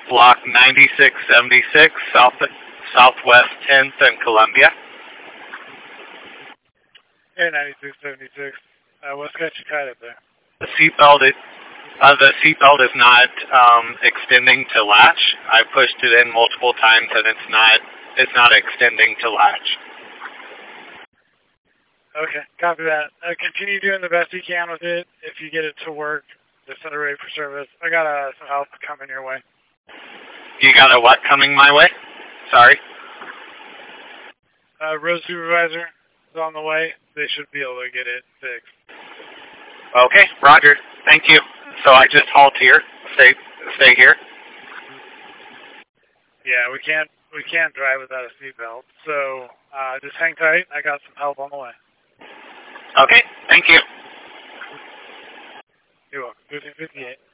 Block 9676, Southwest 10th and Columbia. Hey, 9676. What's got you tied up there? The seatbelt is not extending to latch. I pushed it in multiple times and it's not extending to latch. Okay, copy that. Continue doing the best you can with it. If you get it to work, just send it ready for service. I got some help coming your way. You got a what coming my way? Sorry. Road supervisor is on the way. They should be able to get it fixed. Okay, Roger. Thank you. So I just halt here. Stay here. Yeah, we can't drive without a seatbelt. So just hang tight. I got some help on the way. Okay, thank you. You're welcome. 1358.